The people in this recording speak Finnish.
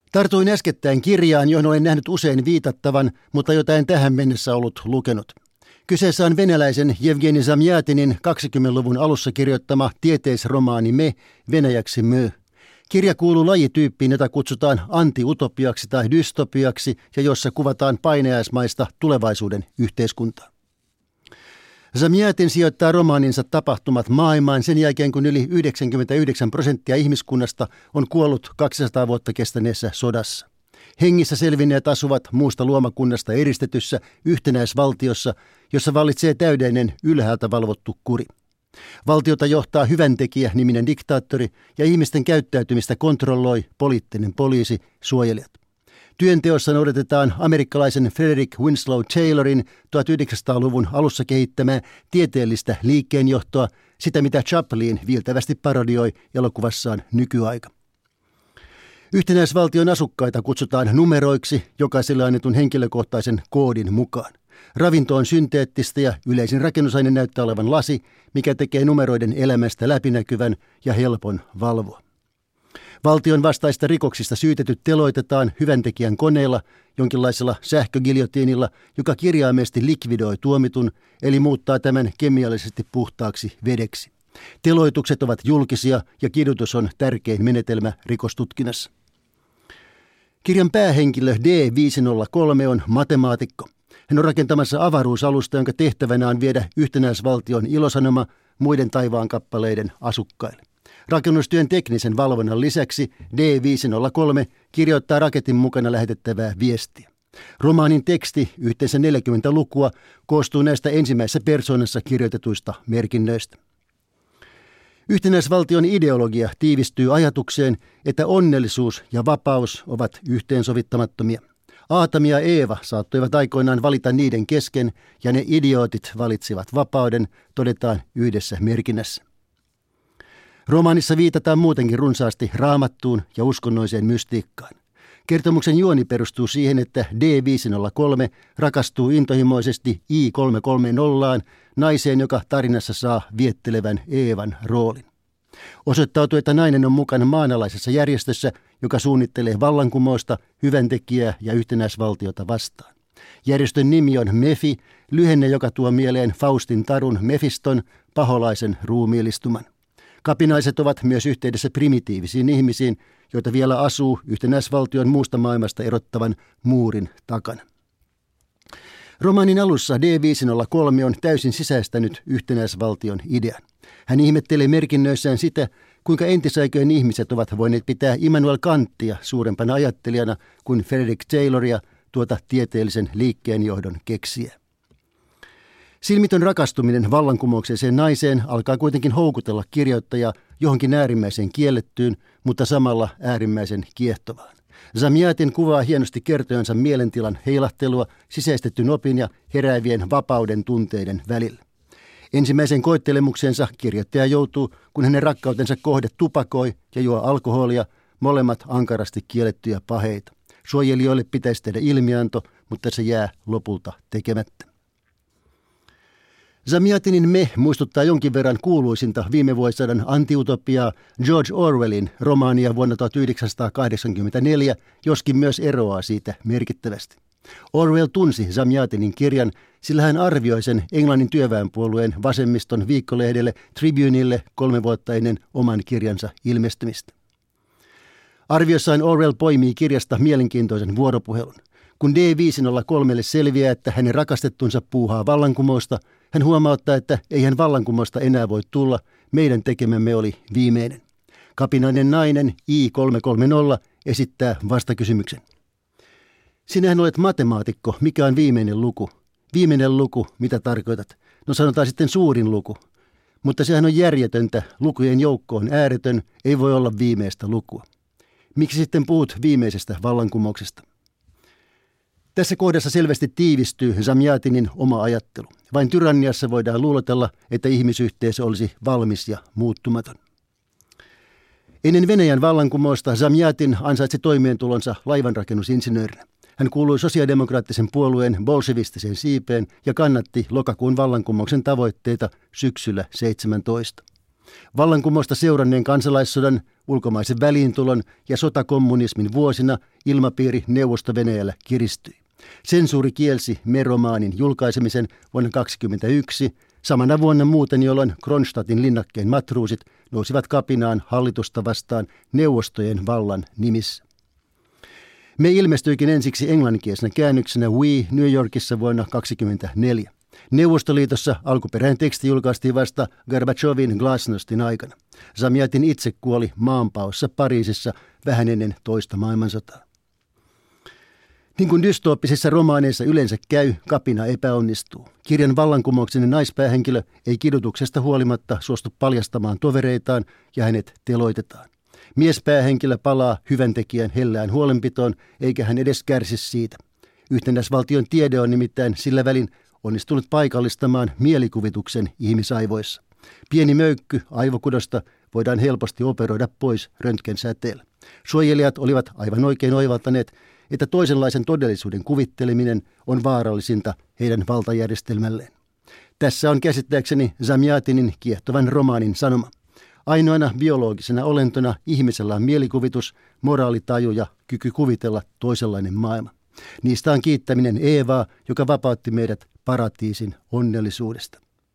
Tartuin äskettäin kirjaan, johon olen nähnyt usein viitattavan, mutta jota en tähän mennessä ollut lukenut. Kyseessä on venäläisen Jevgeni Zamjatinin 20-luvun alussa kirjoittama tieteisromaani Me, venäjäksi Mö. Kirja kuuluu lajityyppiin, jota kutsutaan antiutopiaksi tai dystopiaksi ja jossa kuvataan painajaismaista tulevaisuuden yhteiskuntaa. Zamjatin sijoittaa romaaninsa tapahtumat maailmaan sen jälkeen, kun yli 99% ihmiskunnasta on kuollut 200 vuotta kestäneessä sodassa. Hengissä selvinneet asuvat muusta luomakunnasta eristetyssä yhtenäisvaltiossa, jossa vallitsee täydellinen ylhäältä valvottu kuri. Valtiota johtaa hyväntekijä-niminen diktaattori ja ihmisten käyttäytymistä kontrolloi poliittinen poliisi, suojelijat. Työnteossa noudatetaan amerikkalaisen Frederick Winslow Taylorin 1900-luvun alussa kehittämää tieteellistä liikkeenjohtoa, sitä mitä Chaplin viiltävästi parodioi elokuvassaan Nykyaika. Yhtenäisvaltion asukkaita kutsutaan numeroiksi jokaiselle annetun henkilökohtaisen koodin mukaan. Ravinto on synteettistä ja yleisin rakennusaine näyttää olevan lasi, mikä tekee numeroiden elämästä läpinäkyvän ja helpon valvoa. Valtion vastaista rikoksista syytetyt teloitetaan hyväntekijän koneella, jonkinlaisella sähkögiljotiinilla, joka kirjaimellisesti likvidoi tuomitun, eli muuttaa tämän kemiallisesti puhtaaksi vedeksi. Teloitukset ovat julkisia ja kidutus on tärkein menetelmä rikostutkinnassa. Kirjan päähenkilö D503 on matemaatikko. Hän on rakentamassa avaruusalusta, jonka tehtävänä on viedä yhtenäisvaltion ilosanoma muiden taivaankappaleiden asukkaille. Rakennustyön teknisen valvonnan lisäksi D503 kirjoittaa raketin mukana lähetettävää viestiä. Romaanin teksti, yhteensä 40 lukua, koostuu näistä ensimmäisessä persoonassa kirjoitetuista merkinnöistä. Yhtenäisvaltion ideologia tiivistyy ajatukseen, että onnellisuus ja vapaus ovat yhteensovittamattomia. Aatami ja Eeva saattoivat aikoinaan valita niiden kesken, ja ne idiootit valitsivat vapauden, todetaan yhdessä merkinnässä. Romaanissa viitataan muutenkin runsaasti raamattuun ja uskonnolliseen mystiikkaan. Kertomuksen juoni perustuu siihen, että D503 rakastuu intohimoisesti I330 naiseen, joka tarinassa saa viettelevän Eevan roolin. Osoittautuu, että nainen on mukana maanalaisessa järjestössä, joka suunnittelee vallankumousta, hyväntekijää ja yhtenäisvaltiota vastaan. Järjestön nimi on Mefi, lyhenne, joka tuo mieleen Faustin tarun Mefiston, paholaisen ruumiillistuman. Kapinaiset ovat myös yhteydessä primitiivisiin ihmisiin, joita vielä asuu yhtenäisvaltion muusta maailmasta erottavan muurin takana. Romaanin alussa D503 on täysin sisäistänyt yhtenäisvaltion idean. Hän ihmettelee merkinnöissään sitä, kuinka entisaikojen ihmiset ovat voineet pitää Immanuel Kantia suurempana ajattelijana kuin Frederick Tayloria, tuota tieteellisen liikkeenjohdon keksijää. Silmitön rakastuminen vallankumoukselliseen naiseen alkaa kuitenkin houkutella kirjoittajaa johonkin äärimmäiseen kiellettyyn, mutta samalla äärimmäisen kiehtovaan. Zamjatin kuvaa hienosti kertojansa mielentilan heilahtelua sisäistetyn opin ja heräävien vapauden tunteiden välillä. Ensimmäisen koettelemuksensa kirjoittaja joutuu, kun hänen rakkautensa kohde tupakoi ja juo alkoholia, molemmat ankarasti kiellettyjä paheita. Suojelijoille pitäisi tehdä ilmianto, mutta se jää lopulta tekemättä. Zamjatinin Me muistuttaa jonkin verran kuuluisinta viime vuosisadan antiutopiaa George Orwellin romaania vuonna 1984, joskin myös eroaa siitä merkittävästi. Orwell tunsi Zamjatinin kirjan, sillä hän arvioi sen Englannin työväenpuolueen vasemmiston viikkolehdelle Tribuneille 3 vuotta ennen oman kirjansa ilmestymistä. Arviossaan Orwell poimii kirjasta mielenkiintoisen vuoropuhelun. Kun D503 selviää, että hänen rakastettunsa puuhaa vallankumousta, hän huomauttaa, että eihän vallankumousta enää voi tulla, meidän tekemämme oli viimeinen. Kapinainen nainen I330 esittää vastakysymyksen. Sinähän olet matemaatikko, mikä on viimeinen luku? Viimeinen luku, mitä tarkoitat? No sanotaan sitten suurin luku. Mutta sehän on järjetöntä, lukujen joukko on ääretön, ei voi olla viimeistä lukua. Miksi sitten puhut viimeisestä vallankumouksesta? Tässä kohdassa selvästi tiivistyy Zamjatinin oma ajattelu. Vain tyranniassa voidaan luulotella, että ihmisyhteisö olisi valmis ja muuttumaton. Ennen Venäjän vallankumousta Zamjatin ansaitsi toimeentulonsa laivanrakennusinsinöörinä. Hän kuului sosiaalidemokraattisen puolueen bolshevistiseen siipeen ja kannatti lokakuun vallankumouksen tavoitteita syksyllä 17. Vallankumousta seuranneen kansalaissodan, ulkomaisen väliintulon ja sotakommunismin vuosina ilmapiiri Neuvosto-Venäjällä kiristyi. Sensuuri kielsi Me-romaanin julkaisemisen vuonna 1921, samana vuonna muuten, jolloin Kronstadtin linnakkeen matruusit nousivat kapinaan hallitusta vastaan neuvostojen vallan nimissä. Me ilmestyikin ensiksi englanninkielisenä käännöksenä We New Yorkissa vuonna 1924. Neuvostoliitossa alkuperäinen teksti julkaistiin vasta Gorbachevin glasnostin aikana. Zamjatin itse kuoli maanpaossa Pariisissa vähän ennen toista maailmansotaa. Niin kuin dystooppisissa romaaneissa yleensä käy, kapina epäonnistuu. Kirjan vallankumouksinen naispäähenkilö ei kidutuksesta huolimatta suostu paljastamaan tovereitaan ja hänet teloitetaan. Miespäähenkilö palaa hyväntekijän hellään huolenpitoon, eikä hän edes kärsi siitä. Yhtenäisvaltion tiede on nimittäin sillä välin onnistunut paikallistamaan mielikuvituksen ihmisaivoissa. Pieni möykky aivokudosta voidaan helposti operoida pois röntgensäteellä. Suojelijat olivat aivan oikein oivaltaneet, että toisenlaisen todellisuuden kuvitteleminen on vaarallisinta heidän valtajärjestelmälleen. Tässä on käsittääkseni Zamjatinin kiehtovan romaanin sanoma. Ainoana biologisena olentona ihmisellä on mielikuvitus, moraalitaju ja kyky kuvitella toisenlainen maailma. Niistä on kiittäminen Eevaa, joka vapautti meidät paratiisin onnellisuudesta.